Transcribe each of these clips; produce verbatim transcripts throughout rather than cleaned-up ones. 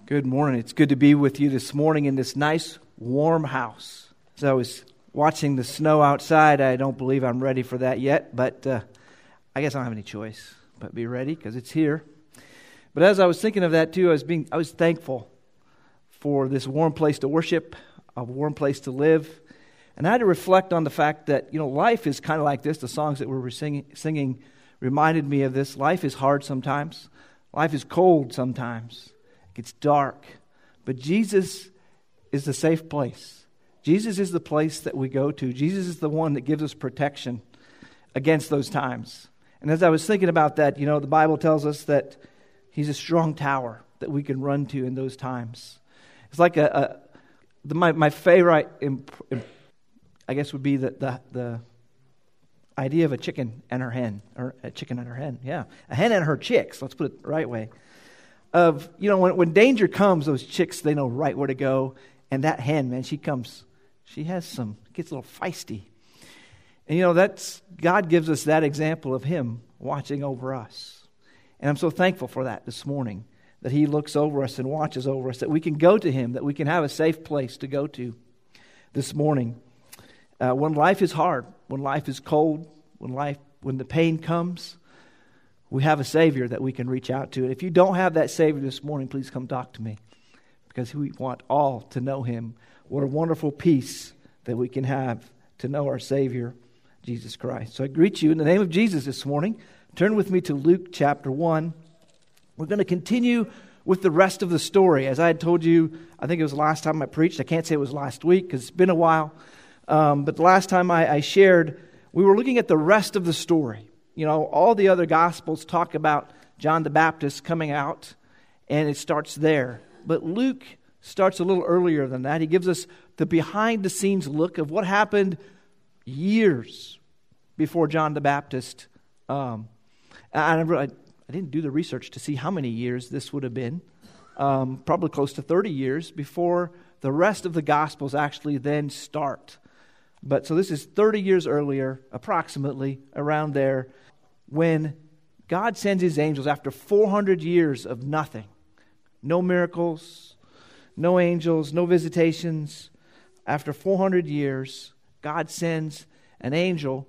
Good morning. It's good to be with you this morning in this nice, warm house. As I was watching the snow outside, I don't believe I'm ready for that yet, but uh, I guess I don't have any choice but be ready because it's here. But as I was thinking of that too, I was being I was thankful for this warm place to worship, a warm place to live, and I had to reflect on the fact that you know life is kind of like this. The songs that we were singing, singing reminded me of this. Life is hard sometimes. Life is cold sometimes. It's dark, but Jesus is the safe place. Jesus is the place that we go to. Jesus is the one that gives us protection against those times. And as I was thinking about that, you know, the Bible tells us that He's a strong tower that we can run to in those times. It's like a, a the, my my favorite, imp, imp, I guess, would be the, the the idea of a chicken and her hen, or a chicken and her hen. Yeah, a hen and her chicks. Let's put it the right way. Of, you know, when, when danger comes, those chicks, they know right where to go. And that hen, man, she comes, she has some, gets a little feisty. And, you know, that's, God gives us that example of Him watching over us. And I'm so thankful for that this morning, that He looks over us and watches over us, that we can go to Him, that we can have a safe place to go to this morning. Uh, when life is hard, when life is cold, when life, when the pain comes, we have a Savior that we can reach out to. And if you don't have that Savior this morning, please come talk to me. Because we want all to know Him. What a wonderful peace that we can have to know our Savior, Jesus Christ. So I greet you in the name of Jesus this morning. Turn with me to Luke chapter one. We're going to continue with the rest of the story. As I had told you, I think it was the last time I preached. I can't say it was last week because it's been a while. Um, but the last time I, I shared, we were looking at the rest of the story. You know, all the other Gospels talk about John the Baptist coming out, and it starts there. But Luke starts a little earlier than that. He gives us the behind-the-scenes look of what happened years before John the Baptist. Um, I, I, I didn't do the research to see how many years this would have been. Um, probably close to thirty years before the rest of the Gospels actually then start. But so this is thirty years earlier, approximately, around there, when God sends His angels after four hundred years of nothing. No miracles, no angels, no visitations. After four hundred years, God sends an angel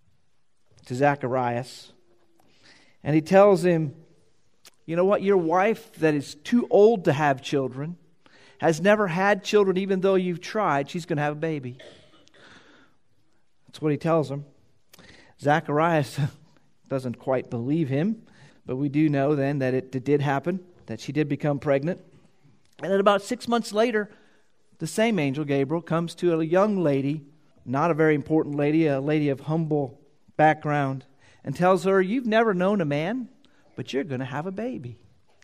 to Zacharias. And He tells him, you know what, your wife that is too old to have children, has never had children even though you've tried, she's going to have a baby. That's what He tells him. Zacharias doesn't quite believe him, but we do know then that it, it did happen, that she did become pregnant. And then about six months later, the same angel, Gabriel, comes to a young lady, not a very important lady, a lady of humble background, and tells her, you've never known a man, but you're going to have a baby.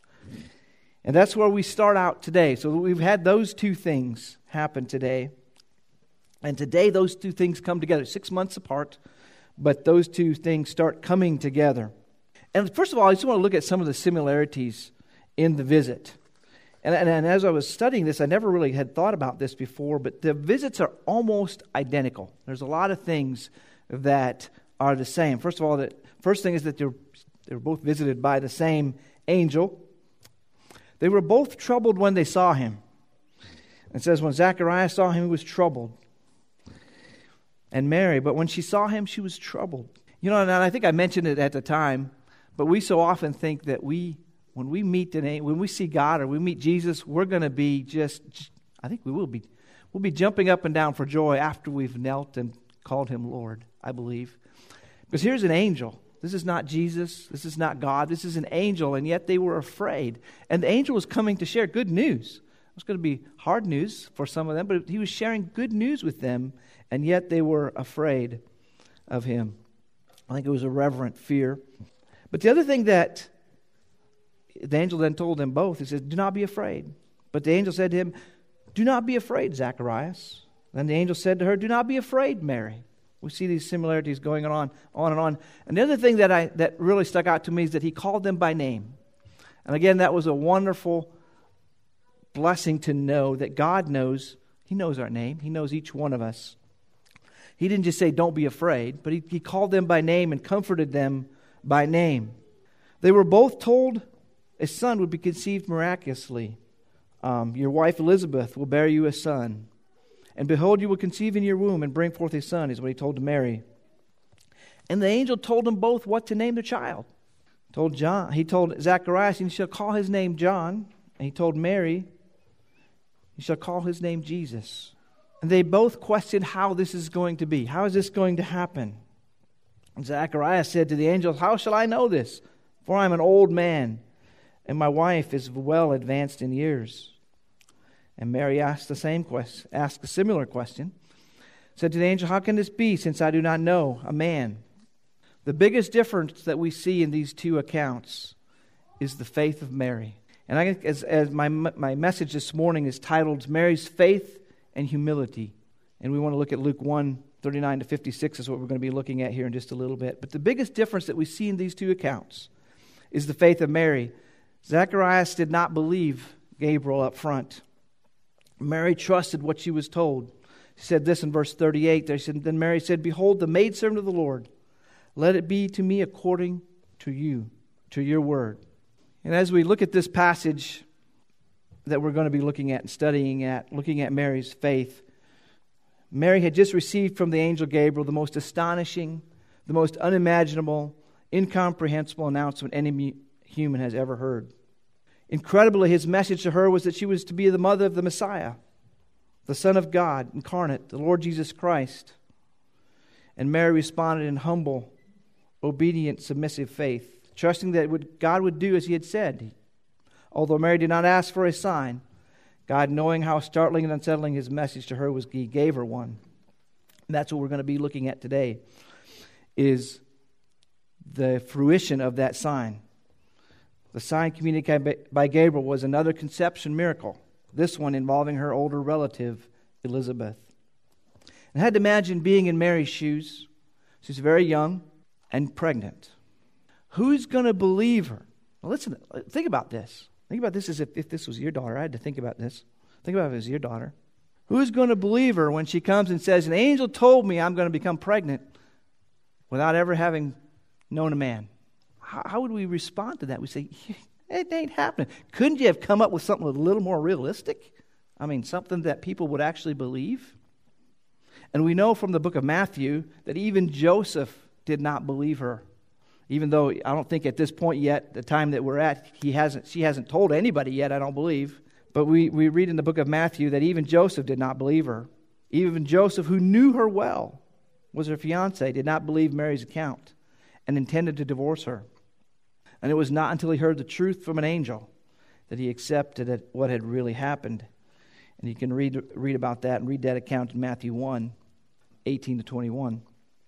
And that's where we start out today. So we've had those two things happen today. And today those two things come together, six months apart, but those two things start coming together. And first of all, I just want to look at some of the similarities in the visit. And, and, and as I was studying this, I never really had thought about this before, but the visits are almost identical. There's a lot of things that are the same. First of all, the first thing is that they're, they were both visited by the same angel. They were both troubled when they saw Him. It says when Zacharias saw Him, he was troubled. And Mary, but when she saw Him, she was troubled. You know, and I think I mentioned it at the time, but we so often think that we, when we meet an, when we see God or we meet Jesus, we're going to be just, I think we will be, we'll be jumping up and down for joy after we've knelt and called Him Lord, I believe. Because here's an angel. This is not Jesus. This is not God. This is an angel, and yet they were afraid. And the angel was coming to share good news. It was going to be hard news for some of them, but He was sharing good news with them, and yet they were afraid of Him. I think it was a reverent fear. But the other thing that the angel then told them both, he said, do not be afraid. But the angel said to him, do not be afraid, Zacharias. Then the angel said to her, do not be afraid, Mary. We see these similarities going on, on and on. And the other thing that I that really stuck out to me is that He called them by name. And again, that was a wonderful blessing to know that God knows, He knows our name. He knows each one of us. He didn't just say, don't be afraid, but he, he called them by name and comforted them by name. They were both told a son would be conceived miraculously um, your wife Elizabeth will bear you a son. And behold, you will conceive in your womb and bring forth a son, is what he told to Mary. And the angel told them both what to name the child. Told John, he told Zacharias, and you shall call his name John. And he told Mary, you shall call his name Jesus. And they both questioned how this is going to be. How is this going to happen? And Zacharias said to the angel, how shall I know this? For I am an old man, and my wife is well advanced in years. And Mary asked the same question, asked a similar question. Said to the angel, how can this be, since I do not know a man? The biggest difference that we see in these two accounts is the faith of Mary. And I, as, as my my message this morning is titled, Mary's Faith and Humility. And we want to look at Luke one, thirty-nine to fifty-six is what we're going to be looking at here in just a little bit. But the biggest difference that we see in these two accounts is the faith of Mary. Zacharias did not believe Gabriel up front. Mary trusted what she was told. She said this in verse thirty-eight. They said, then Mary said, behold, the maidservant of the Lord, let it be to me according to you, to your word. And as we look at this passage that we're going to be looking at and studying at, looking at Mary's faith, Mary had just received from the angel Gabriel the most astonishing, the most unimaginable, incomprehensible announcement any human has ever heard. Incredibly, his message to her was that she was to be the mother of the Messiah, the Son of God incarnate, the Lord Jesus Christ. And Mary responded in humble, obedient, submissive faith, trusting that would, God would do as he had said. Although Mary did not ask for a sign, God, knowing how startling and unsettling his message to her was, he gave her one. And that's what we're going to be looking at today, is the fruition of that sign. The sign communicated by Gabriel was another conception miracle, this one involving her older relative, Elizabeth. And I had to imagine being in Mary's shoes. She's very young and pregnant. Who's going to believe her? Now listen, think about this. Think about this as if, if this was your daughter. I had to think about this. Think about if it was your daughter. Who's going to believe her when she comes and says, an angel told me I'm going to become pregnant without ever having known a man? How, how would we respond to that? We say, it ain't happening. Couldn't you have come up with something a little more realistic? I mean, something that people would actually believe? And we know from the book of Matthew that even Joseph did not believe her. Even though I don't think at this point yet, the time that we're at, he hasn't, she hasn't told anybody yet, I don't believe. But we, we read in the book of Matthew that even Joseph did not believe her. Even Joseph, who knew her well, was her fiancé, did not believe Mary's account and intended to divorce her. And it was not until he heard the truth from an angel that he accepted what had really happened. And you can read read about that and read that account in Matthew one, eighteen to twenty-one.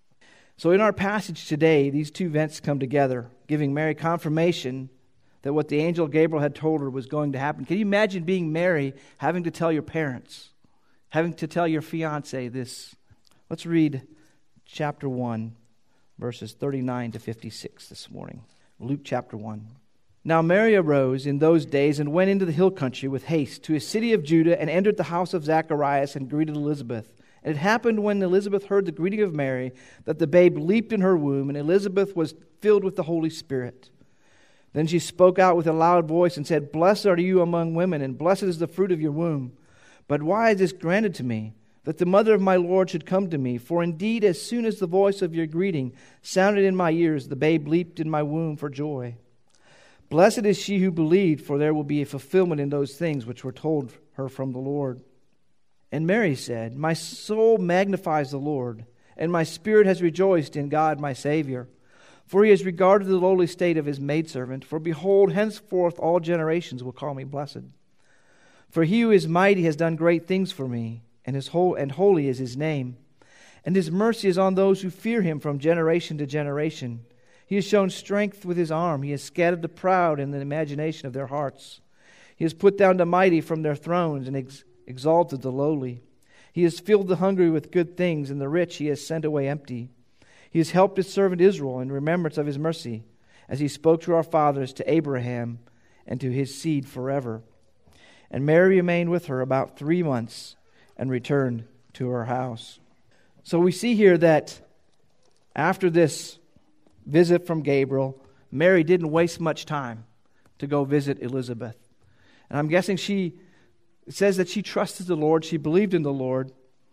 So in our passage today, these two events come together, giving Mary confirmation that what the angel Gabriel had told her was going to happen. Can you imagine being Mary, having to tell your parents, having to tell your fiancé this? Let's read chapter one, verses thirty-nine to fifty-six this morning. Luke chapter one. Now Mary arose in those days and went into the hill country with haste to a city of Judah and entered the house of Zacharias and greeted Elizabeth. And it happened when Elizabeth heard the greeting of Mary that the babe leaped in her womb, and Elizabeth was filled with the Holy Spirit. Then she spoke out with a loud voice and said, Blessed are you among women, and blessed is the fruit of your womb. But why is this granted to me, that the mother of my Lord should come to me? For indeed, as soon as the voice of your greeting sounded in my ears, the babe leaped in my womb for joy. Blessed is she who believed, for there will be a fulfillment in those things which were told her from the Lord. And Mary said, My soul magnifies the Lord, and my spirit has rejoiced in God my Savior. For he has regarded the lowly state of his maidservant. For behold, henceforth all generations will call me blessed. For he who is mighty has done great things for me, and his whole and holy is his name. And his mercy is on those who fear him from generation to generation. He has shown strength with his arm. He has scattered the proud in the imagination of their hearts. He has put down the mighty from their thrones and ex- exalted the lowly. He has filled the hungry with good things, and the rich he has sent away empty. He has helped his servant Israel in remembrance of his mercy, as he spoke to our fathers, to Abraham, and to his seed forever. And Mary remained with her about three months and returned to her house. So we see here that after this visit from Gabriel, Mary didn't waste much time to go visit Elizabeth. And I'm guessing she It says that she trusted the Lord, she believed in the Lord,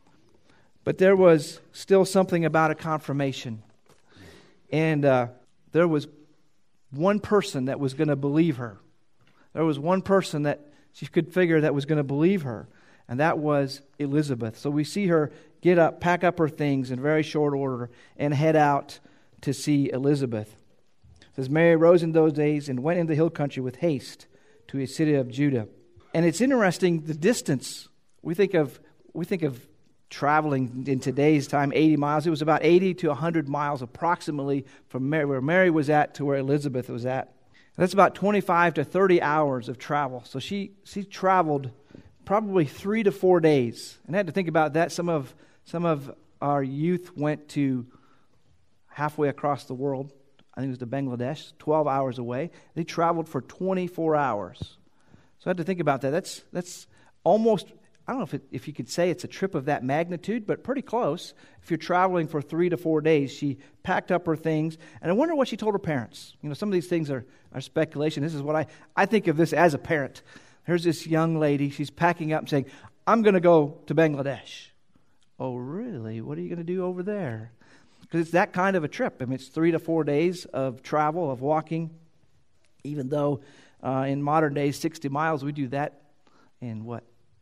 but there was still something about a confirmation. And uh, there was one person that was going to believe her. There was one person that she could figure that was going to believe her, and that was Elizabeth. So we see her get up, pack up her things in very short order, and head out to see Elizabeth. It says, Mary rose in those days and went into the hill country with haste to a city of Judah. And it's interesting, the distance. We think of we think of traveling in today's time, eighty miles. It was about eighty to one hundred miles approximately from Mary, where Mary was at to where Elizabeth was at. That's about twenty-five to thirty hours of travel. So she she traveled probably three to four days. And I had to think about that. Some of some of our youth went to halfway across the world. I think it was to Bangladesh, twelve hours away. They traveled for twenty-four hours. So I had to think about that. That's that's almost, I don't know if it, if you could say it's a trip of that magnitude, but pretty close. If you're traveling for three to four days, she packed up her things. And I wonder what she told her parents. You know, some of these things are, are speculation. This is what I, I think of this as a parent. Here's this young lady. She's packing up and saying, I'm going to go to Bangladesh. Oh, really? What are you going to do over there? Because it's that kind of a trip. I mean, it's three to four days of travel, of walking. Even though uh, in modern days, sixty miles, we do that in what?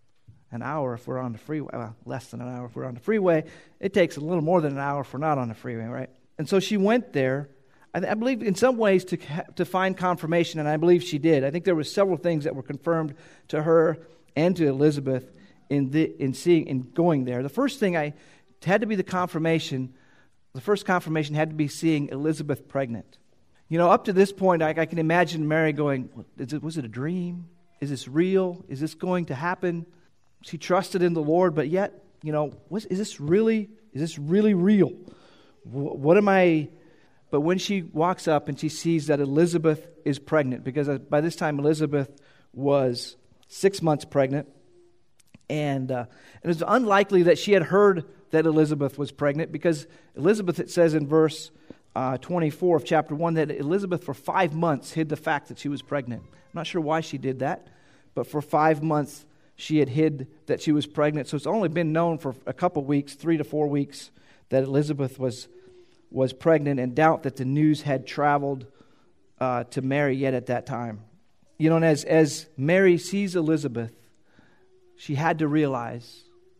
An hour if we're on the freeway. Well, less than an hour if we're on the freeway. It takes a little more than an hour if we're not on the freeway, right? And so she went there, I, I believe in some ways to to find confirmation, and I believe she did. I think there were several things that were confirmed to her and to Elizabeth in the in seeing in going there. The first thing I had to be the confirmation. The first confirmation had to be seeing Elizabeth pregnant. You know, up to this point, I, I can imagine Mary going, Is it, was it a dream? Is this real? Is this going to happen? She trusted in the Lord, but yet, you know, was, is this really, is this really real? What am I... But when she walks up and she sees that Elizabeth is pregnant, because by this time Elizabeth was six months pregnant, and, uh, and it's unlikely that she had heard that Elizabeth was pregnant, because Elizabeth, it says in verse uh, twenty-four of chapter one, that Elizabeth for five months hid the fact that she was pregnant. I'm not sure why she did that, but for five months she had hid that she was pregnant. So it's only been known for a couple weeks, three to four weeks, that Elizabeth was was pregnant, and doubt that the news had traveled uh, to Mary yet at that time. You know, and as, as Mary sees Elizabeth, she had to realize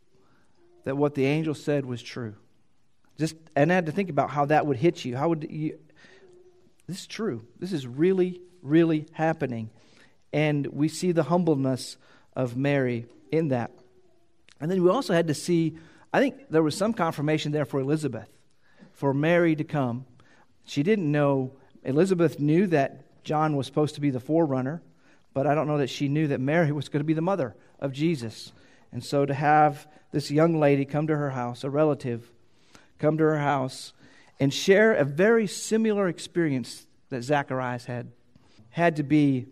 that what the angel said was true. Just and I had to think about how that would hit you. How would you? This is true. This is really, really happening, and we see the humbleness of Mary in that. And then we also had to see. I think there was some confirmation there for Elizabeth, for Mary to come. She didn't know. Elizabeth knew that John was supposed to be the forerunner, but I don't know that she knew that Mary was going to be the mother of Jesus. And so to have this young lady come to her house, a relative, come to her house and share a very similar experience that Zacharias had, had to be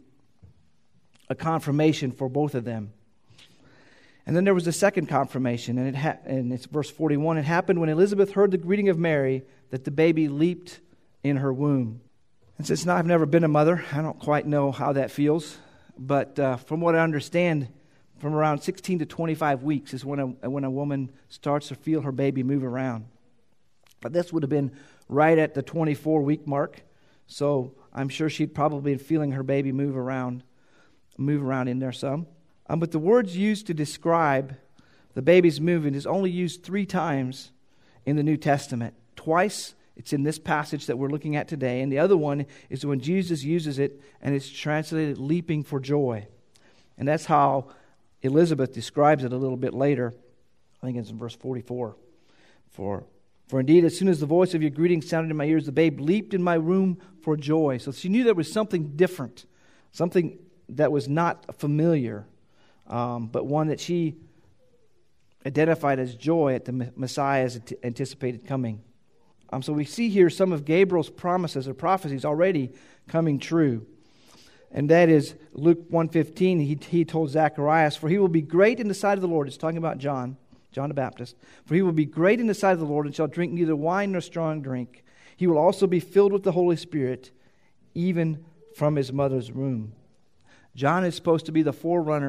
a confirmation for both of them. And then there was a second confirmation, and it ha- and it's verse forty-one. It happened when Elizabeth heard the greeting of Mary that the baby leaped in her womb. And since now I've never been a mother, I don't quite know how that feels. But uh, from what I understand, from around sixteen to twenty-five weeks is when a, when a woman starts to feel her baby move around. But this would have been right at the twenty-four week mark. So I'm sure she'd probably been feeling her baby move around, move around in there some. Um, but the words used to describe the baby's movement is only used three times in the New Testament. Twice it's in this passage that we're looking at today, and the other one is when Jesus uses it, and it's translated leaping for joy. And that's how Elizabeth describes it a little bit later. I think it's in verse forty-four. For, for indeed, as soon as the voice of your greeting sounded in my ears, the babe leaped in my womb for joy. So she knew there was something different, something that was not familiar, um, but one that she identified as joy at the Messiah's anticipated coming. Um, so we see here some of Gabriel's promises or prophecies already coming true. And that is Luke one fifteen, he, he told Zacharias, for he will be great in the sight of the Lord. It's talking about John, John the Baptist. For he will be great in the sight of the Lord and shall drink neither wine nor strong drink. He will also be filled with the Holy Spirit, even from his mother's womb. John is supposed to be the forerunner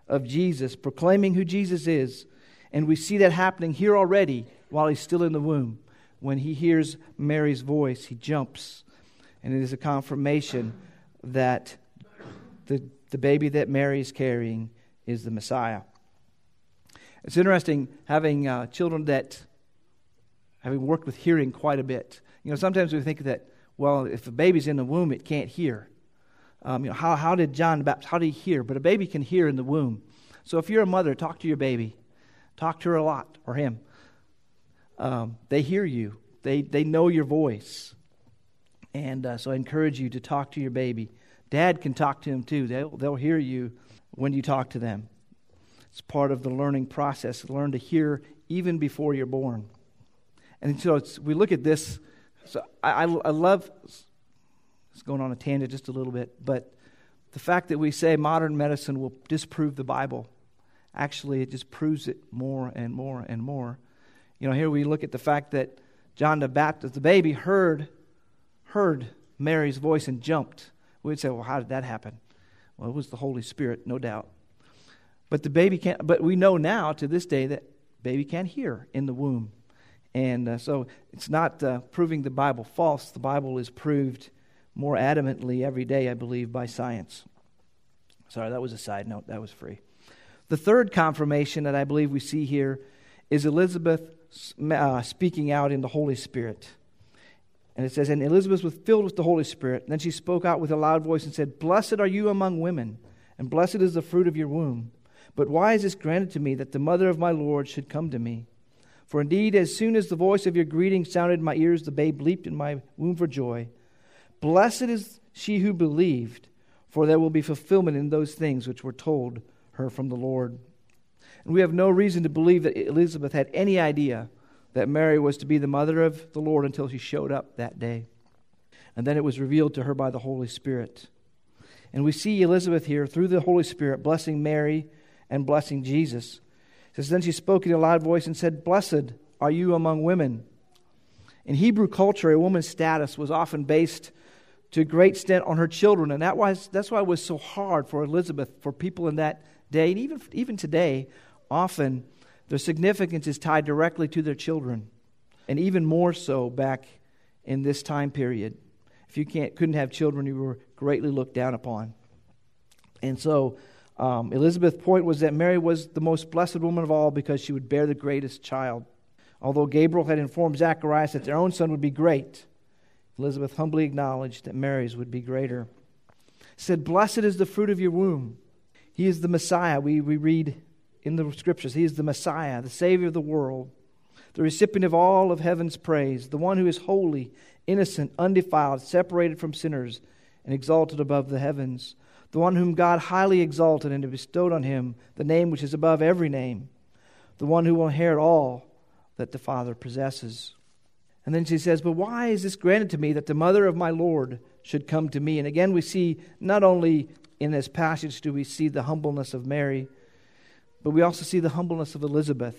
of Jesus, proclaiming who Jesus is. And we see that happening here already while he's still in the womb. When he hears Mary's voice, he jumps. And it is a confirmation that the, the baby that Mary is carrying is the Messiah. It's interesting having uh, children that, having worked with hearing quite a bit. You know, sometimes we think that, well, if a baby's in the womb, it can't hear. Um, you know, how, how did John the Baptist, how did he hear? But a baby can hear in the womb. So if you're a mother, talk to your baby. Talk to her a lot, or him. Um, they hear you. They they know your voice. And uh, so I encourage you to talk to your baby. Dad can talk to him too. They'll, they'll hear you when you talk to them. It's part of the learning process. Learn to hear even before you're born. And so it's, we look at this. So I, I, I love, it's going on a tangent just a little bit, but the fact that we say modern medicine will disprove the Bible, actually it just proves it more and more and more. You know, here we look at the fact that John the Baptist, the baby, heard heard Mary's voice and jumped. We'd say, well, how did that happen? Well, it was the Holy Spirit, no doubt. But the baby can't. But we know now, to this day, that baby can't hear in the womb, and uh, so it's not uh, proving the Bible false. The Bible is proved more adamantly every day, I believe, by science. Sorry, that was a side note. That was free. The third confirmation that I believe we see here is Elizabeth uh, speaking out in the Holy Spirit. And it says, and Elizabeth was filled with the Holy Spirit. And then she spoke out with a loud voice and said, Blessed are you among women, and blessed is the fruit of your womb. But why is this granted to me, that the mother of my Lord should come to me? For indeed, as soon as the voice of your greeting sounded in my ears, the babe leaped in my womb for joy. Blessed is she who believed, for there will be fulfillment in those things which were told her from the Lord. And we have no reason to believe that Elizabeth had any idea that Mary was to be the mother of the Lord until she showed up that day. And then it was revealed to her by the Holy Spirit. And we see Elizabeth here through the Holy Spirit blessing Mary and blessing Jesus. It says, then she spoke in a loud voice and said, Blessed are you among women. In Hebrew culture, a woman's status was often based to a great extent on her children. And that was that's why it was so hard for Elizabeth, for people in that day, and even, even today, often their significance is tied directly to their children, and even more so back in this time period. If you can't couldn't have children, you were greatly looked down upon. And so um, Elizabeth's point was that Mary was the most blessed woman of all because she would bear the greatest child. Although Gabriel had informed Zacharias that their own son would be great, Elizabeth humbly acknowledged that Mary's would be greater. Said, Blessed is the fruit of your womb. He is the Messiah. We, we read in the Scriptures, He is the Messiah, the Savior of the world, the recipient of all of heaven's praise, the one who is holy, innocent, undefiled, separated from sinners, and exalted above the heavens, the one whom God highly exalted and bestowed on Him the name which is above every name, the one who will inherit all that the Father possesses. And then she says, but why is this granted to me, that the mother of my Lord should come to me? And again, we see not only in this passage do we see the humbleness of Mary, but we also see the humbleness of Elizabeth.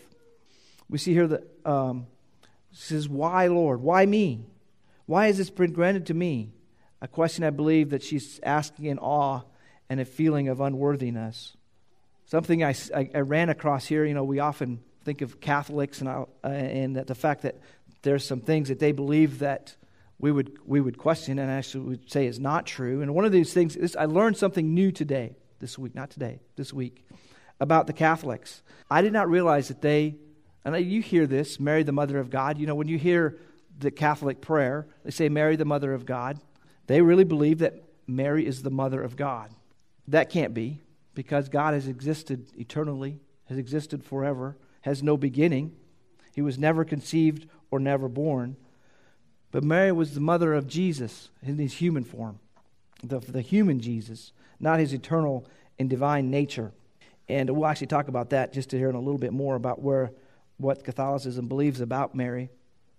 We see here that um, she says, why, Lord? Why me? Why has this been granted to me? A question I believe that she's asking in awe and a feeling of unworthiness. Something I, I, I ran across here, you know, we often think of Catholics and, uh, and that the fact that there's some things that they believe that we would we would question and actually would say is not true. And one of these things is I learned something new today, this week, not today, this week, about the Catholics. I did not realize that they, and you hear this, Mary the Mother of God. You know, when you hear the Catholic prayer, they say Mary the Mother of God. They really believe that Mary is the Mother of God. That can't be, because God has existed eternally, has existed forever, has no beginning. He was never conceived or never born. But Mary was the mother of Jesus in his human form, the, the human Jesus, not his eternal and divine nature. And we'll actually talk about that just to hear a little bit more about where what Catholicism believes about Mary.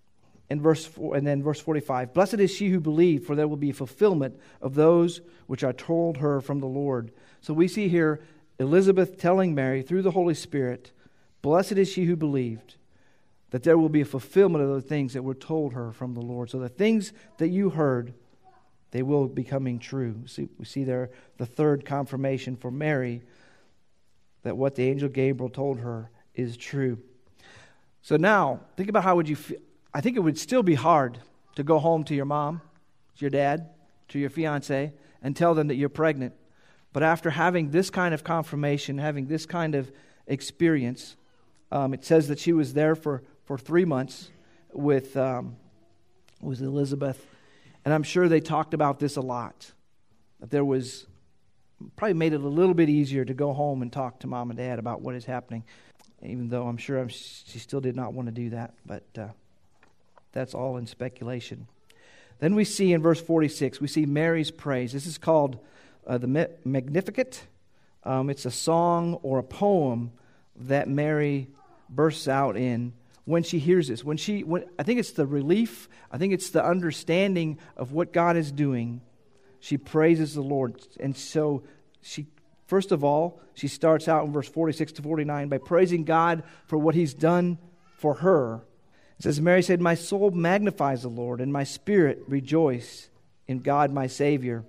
In verse four, and then verse forty-five, Blessed is she who believed, for there will be fulfillment of those which are told her from the Lord. So we see here Elizabeth telling Mary through the Holy Spirit, Blessed is she who believed, that there will be a fulfillment of the things that were told her from the Lord. So the things that you heard, they will be coming true. See, we see there the third confirmation for Mary that what the angel Gabriel told her is true. So now, think about how would you feel. I think it would still be hard to go home to your mom, to your dad, to your fiance, and tell them that you're pregnant. But after having this kind of confirmation, having this kind of experience, um, it says that she was there for, for three months with, um, with Elizabeth. And I'm sure they talked about this a lot. That there was, probably made it a little bit easier to go home and talk to mom and dad about what is happening. Even though I'm sure I'm, she still did not want to do that. But uh, that's all in speculation. Then we see in verse forty-six, we see Mary's praise. This is called uh, the Magnificat. Um, it's a song or a poem that Mary bursts out in when she hears this. When she, when, I think it's the relief. I think it's the understanding of what God is doing. She praises the Lord. And so she, first of all, she starts out in verse forty-six to forty-nine by praising God for what He's done for her. It says, Mary said, my soul magnifies the Lord, and my spirit rejoice in God my Savior.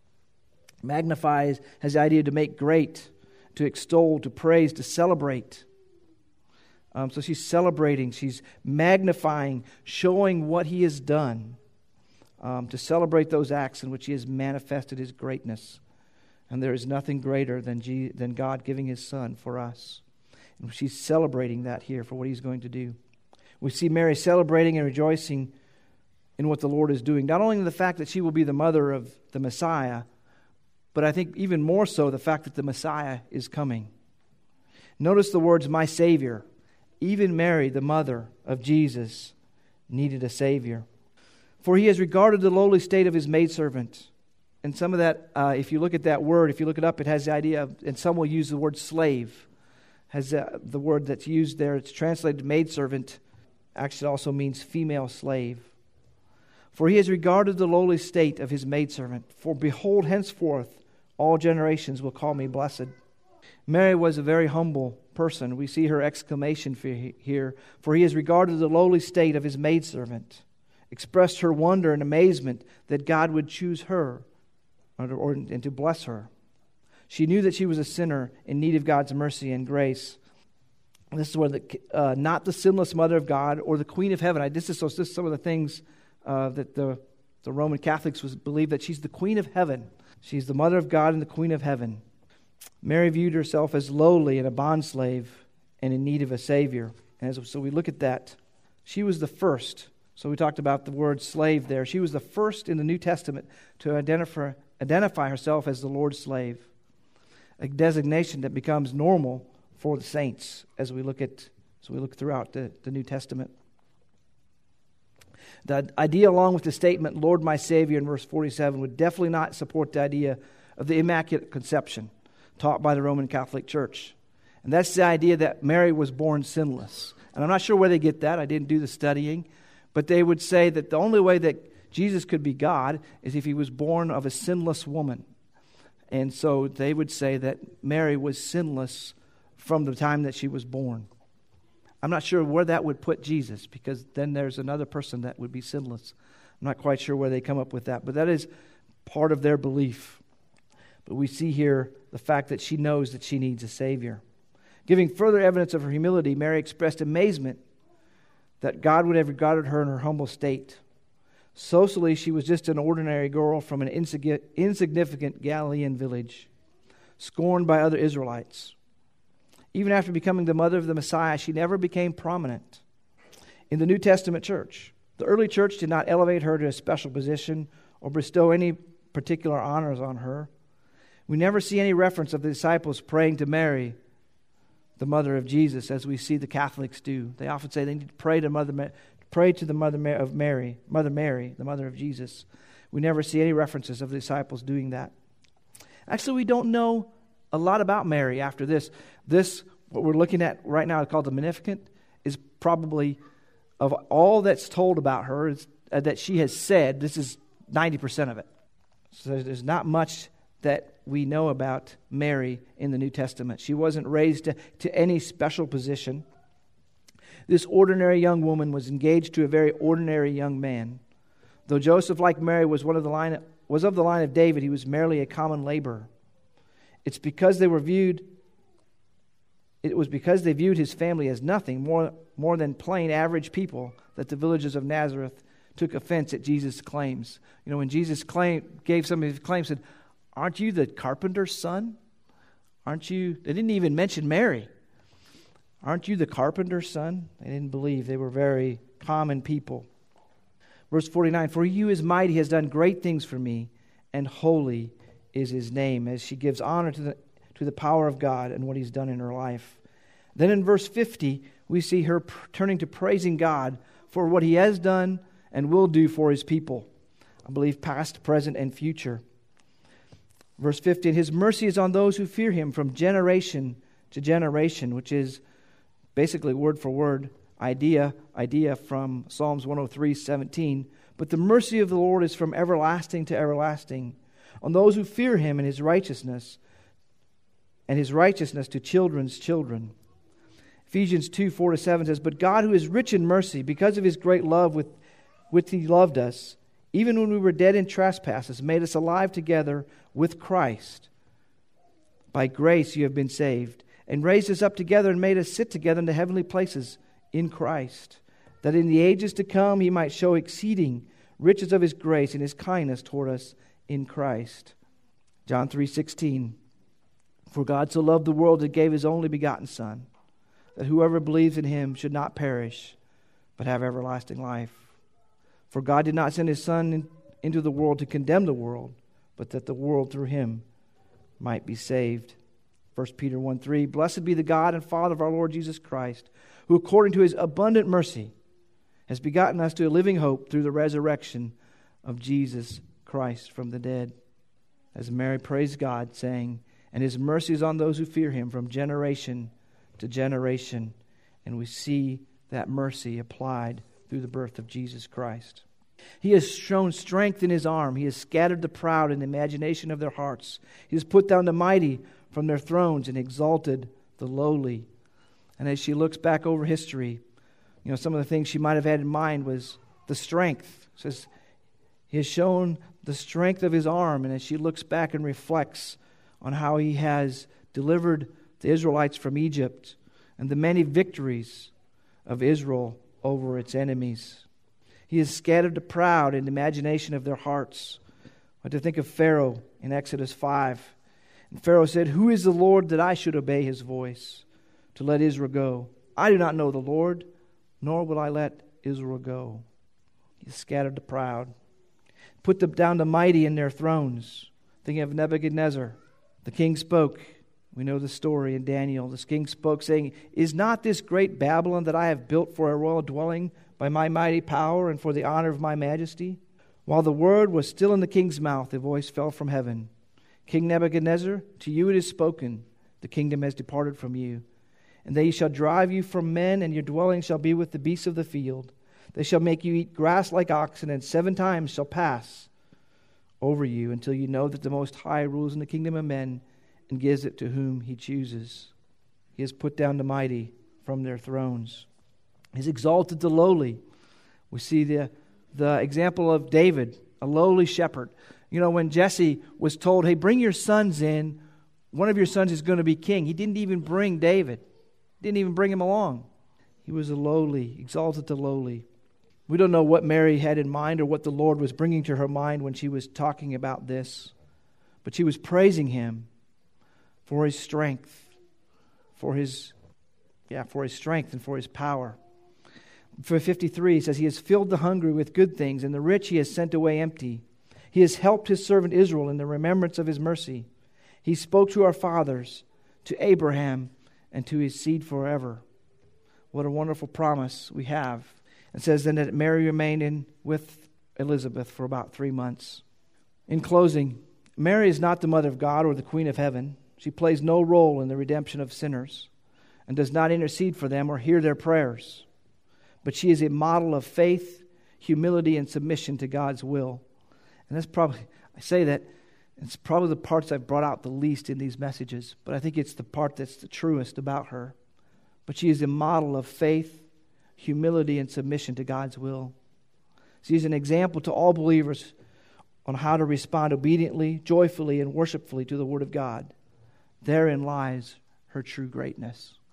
Magnifies has the idea to make great, to extol, to praise, to celebrate. Um, so she's celebrating, she's magnifying, showing what He has done, um, to celebrate those acts in which He has manifested His greatness. And there is nothing greater than, G- than God giving His Son for us. And she's celebrating that here for what He's going to do. We see Mary celebrating and rejoicing in what the Lord is doing. Not only in the fact that she will be the mother of the Messiah, but I think even more so the fact that the Messiah is coming. Notice the words, my Savior. Even Mary, the mother of Jesus, needed a Savior. For He has regarded the lowly state of His maidservant. And some of that, uh, if you look at that word, if you look it up, it has the idea of, and some will use the word slave. Has uh, the word that's used there, it's translated maidservant, actually also means female slave. For He has regarded the lowly state of His maidservant. For behold, henceforth all generations will call me blessed. Mary was a very humble person. We see her exclamation here. For He has regarded the lowly state of His maidservant. Expressed her wonder and amazement that God would choose her or, or, and to bless her. She knew that she was a sinner in need of God's mercy and grace. This is where the uh, not the sinless mother of God or the Queen of Heaven. I, this, is, so, this is some of the things uh, that the, the Roman Catholics was believe that she's the Queen of Heaven. She's the mother of God and the Queen of Heaven. Mary viewed herself as lowly and a bondslave and in need of a Savior. And as, so we look at that. She was the first. So we talked about the word slave there. She was the first in the New Testament to identify, identify herself as the Lord's slave. A designation that becomes normal for the saints as we look at as we look throughout the, the New Testament. The idea along with the statement, Lord my Savior in verse forty-seven, would definitely not support the idea of the Immaculate Conception taught by the Roman Catholic Church. And that's the idea that Mary was born sinless. And I'm not sure where they get that. I didn't do the studying. But they would say that the only way that Jesus could be God is if He was born of a sinless woman. And so they would say that Mary was sinless from the time that she was born. I'm not sure where that would put Jesus, because then there's another person that would be sinless. I'm not quite sure where they come up with that, but that is part of their belief. But we see here the fact that she knows that she needs a Savior. Giving further evidence of her humility, Mary expressed amazement that God would have regarded her in her humble state. Socially, she was just an ordinary girl from an insignificant Galilean village, scorned by other Israelites. Even after becoming the mother of the Messiah, she never became prominent in the New Testament church. The early church did not elevate her to a special position or bestow any particular honors on her. We never see any reference of the disciples praying to Mary, the mother of Jesus, as we see the Catholics do. They often say they need to pray to Mother, pray to the mother of Mary, Mother Mary, the mother of Jesus. We never see any references of the disciples doing that. Actually, we don't know a lot about Mary after this. This, what we're looking at right now, called the Magnificat, is probably, of all that's told about her, is, uh, that she has said, this is ninety percent of it. So there's not much that we know about Mary in the New Testament. She wasn't raised to, to any special position. This ordinary young woman was engaged to a very ordinary young man. Though Joseph, like Mary, was one of the line was of the line of David, he was merely a common laborer. It's because they were viewed It was because they viewed his family as nothing more, more than plain average people that the villagers of Nazareth took offense at Jesus' claims. You know, when Jesus claim, gave some of his claims, said, "Aren't you the carpenter's son? Aren't you?" They didn't even mention Mary. "Aren't you the carpenter's son?" They didn't believe. They were very common people. Verse forty-nine, "For he who is mighty has done great things for me, and holy is his name," as she gives honor to the, to the power of God and what he's done in her life. Then in verse fifty, we see her pr- turning to praising God for what he has done and will do for his people. I believe past, present, and future. Verse fifty, "His mercy is on those who fear him from generation to generation," which is basically word for word idea, idea from Psalms one oh three, seventeen. "But the mercy of the Lord is from everlasting to everlasting on those who fear him, and his righteousness, and his righteousness to children's children." Ephesians two, four to seven says, "But God, who is rich in mercy, because of his great love with which he loved us, even when we were dead in trespasses, made us alive together with Christ. By grace you have been saved, and raised us up together and made us sit together in the heavenly places in Christ, that in the ages to come he might show exceeding riches of his grace and his kindness toward us in Christ." John three sixteen, "For God so loved the world that gave his only begotten Son, that whoever believes in him should not perish, but have everlasting life. For God did not send his Son in, into the world to condemn the world, but that the world through him might be saved." First Peter one three, "Blessed be the God and Father of our Lord Jesus Christ, who according to his abundant mercy has begotten us to a living hope through the resurrection of Jesus Christ from the dead." As Mary praised God, saying, "And his mercy is on those who fear him from generation to generation." And we see that mercy applied through the birth of Jesus Christ. "He has shown strength in his arm. He has scattered the proud in the imagination of their hearts. He has put down the mighty from their thrones and exalted the lowly." And as she looks back over history, you know, some of the things she might have had in mind was the strength. It says, he has shown the strength of his arm. And as she looks back and reflects on how he has delivered the Israelites from Egypt and the many victories of Israel over its enemies. He has scattered the proud in the imagination of their hearts. What to think of Pharaoh in Exodus five. And Pharaoh said, "Who is the Lord that I should obey his voice to let Israel go? I do not know the Lord, nor will I let Israel go." He scattered the proud. Put them down the mighty in their thrones. Thinking of Nebuchadnezzar. The king spoke. We know the story in Daniel. The king spoke, saying, "Is not this great Babylon that I have built for a royal dwelling by my mighty power and for the honor of my majesty?" While the word was still in the king's mouth, a voice fell from heaven. "King Nebuchadnezzar, to you it is spoken, the kingdom has departed from you. And they shall drive you from men, and your dwelling shall be with the beasts of the field. They shall make you eat grass like oxen, and seven times shall pass over you until you know that the Most High rules in the kingdom of men and gives it to whom he chooses. He has put down the mighty from their thrones. He has exalted the lowly." We see the, the example of David, a lowly shepherd. You know, when Jesse was told, "Hey, bring your sons in. One of your sons is going to be king." He didn't even bring David. Didn't even bring him along. He was a lowly, exalted the lowly. We don't know what Mary had in mind or what the Lord was bringing to her mind when she was talking about this. But she was praising him for his strength, for his, yeah, for his strength and for his power. For fifty-three, he says, "He has filled the hungry with good things, and the rich he has sent away empty. He has helped his servant Israel in the remembrance of his mercy. He spoke to our fathers, to Abraham, and to his seed forever." What a wonderful promise we have. It says then that Mary remained in with Elizabeth for about three months. In closing, Mary is not the mother of God or the queen of heaven. She plays no role in the redemption of sinners and does not intercede for them or hear their prayers. But she is a model of faith, humility, and submission to God's will. And that's probably, I say that, it's probably the parts I've brought out the least in these messages, but I think it's the part that's the truest about her. But she is a model of faith, humility, and submission to God's will. She is an example to all believers on how to respond obediently, joyfully, and worshipfully to the Word of God. Therein lies her true greatness.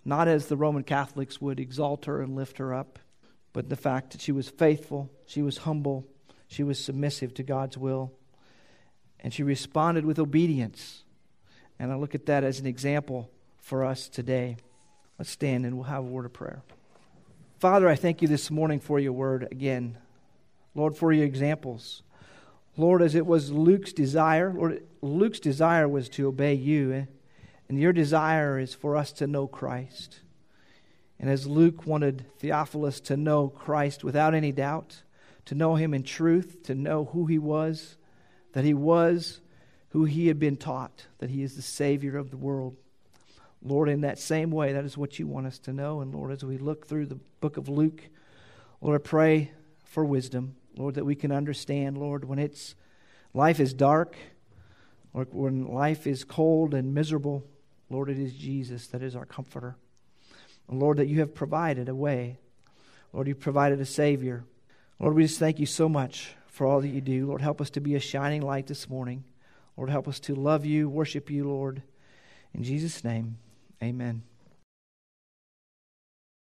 not as the Roman Catholics would exalt her and lift her up, but the fact that she was faithful, she was humble, she was submissive to God's will, and she responded with obedience. And I look at that as an example for us today. Let's stand and we'll have a word of prayer. Father, I thank you this morning for your word again. Lord, for your examples. Lord, as it was Luke's desire, Lord, Luke's desire was to obey you, and your desire is for us to know Christ. And as Luke wanted Theophilus to know Christ without any doubt, to know him in truth, to know who he was, that he was who he had been taught, that he is the Savior of the world. Lord, in that same way, that is what you want us to know. And Lord, as we look through the book of Luke, Lord, I pray for wisdom, Lord, that we can understand, Lord, when it's life is dark, or when life is cold and miserable, Lord, it is Jesus that is our comforter. And Lord, that you have provided a way. Lord, you provided a Savior. Lord, we just thank you so much for all that you do. Lord, help us to be a shining light this morning. Lord, help us to love you, worship you, Lord. In Jesus' name, amen.